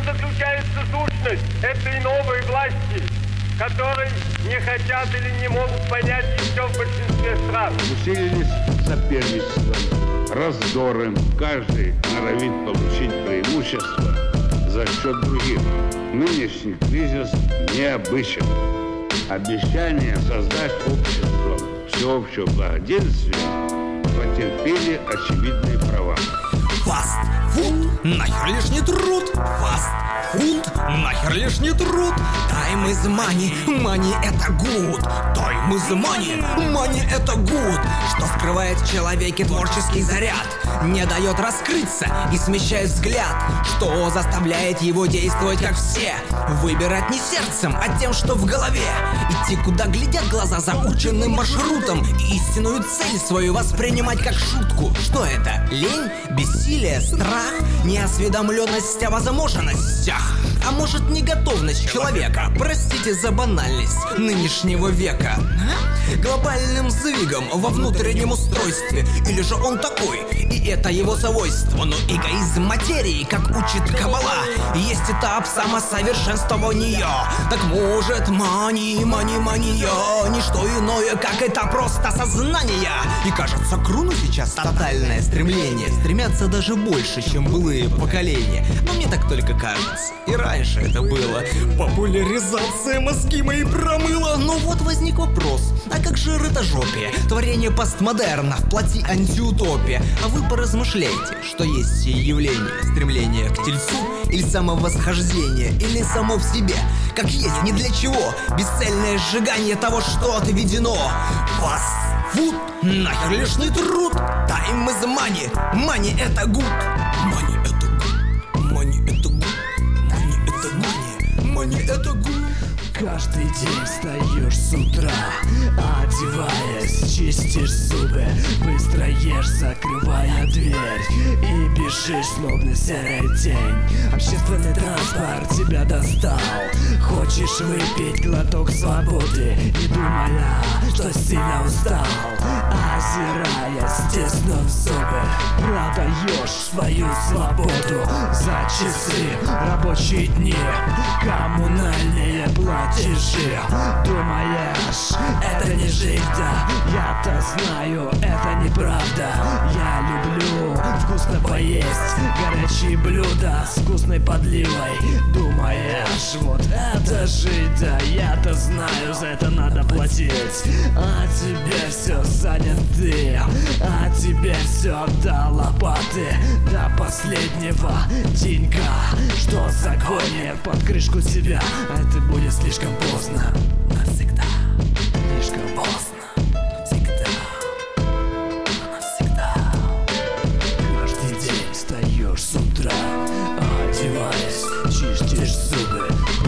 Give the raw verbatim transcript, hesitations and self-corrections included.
заключается сущность этой новой власти, которой не хотят или не могут понять еще в большинстве стран. Усилились соперничество, раздоры. Каждый норовит получить преимущество за счет других. Нынешний кризис необычен. Обещание создать общество всеобщего благоденствия потерпели очевидные права. Фастфуд, нахер лишний труд. Фастфуд, нахер лишний труд. Time is money, money это good. Time is money, money это good. Что скрывает в человеке творческий заряд, не дает раскрыться и смещает взгляд. Что заставляет его действовать как все, выбирать не сердцем, а тем, что в голове. Идти куда глядят глаза заученным маршрутом и истинную цель свою воспринимать как шутку. Что это? Лень? Бессилие? Страх? Неосведомленность о возможностях? А может, неготовность человека? Простите за банальность нынешнего века. Глобальным сдвигом во внутреннем устройстве. Или же он такой, и это его свойство. Но эгоизм материи, как учит Каббала, есть этап самосовершенствования. Так может, мани, мани, мания не что иное, как это просто сознание. И кажется, к руну сейчас тотальное стремление. Стремятся даже больше, чем былые поколения. Но мне так только кажется, и раньше это было. Популяризация мозги мои промыла. Но вот возник вопрос, а как же ротожопие? Творение постмодерна в плоти антиутопия. А вы поразмышляйте, что есть сие явление. Стремление к тельцу или самовосхождение, или само в себе, как есть, ни для чего. Бесцельное сжигание того, что отведено. Фастфуд, нахер лишний труд. Time is money, money это good. Money это good, money это good, money это money, money это good. Каждый день встаешь с утра, одеваясь, чистишь зубы, быстро ешь, закрывая дверь, и бежишь, словно серая тень. Общественный транспорт тебя достал. Хочешь выпить глоток свободы, не думая, что сильно устал. Озираясь, стиснув зубы, продаешь свою свободу за часы, рабочие дни, коммунальные платежи. Думаешь, это не жить, да? Я-то знаю, это неправда. Я люблю вкусно поесть горячие блюда с вкусной подливой. Думаешь, вот это жить, да? Я-то знаю, за это надо платить. А тебе все занят ты, а тебе все до лопаты, до последнего деньга. Что загонит под крышку тебя, это будет слишком поздно. Навсегда. Слишком поздно. Всегда. Навсегда. Каждый день встаешь с утра, одеваясь, чистишь зубы,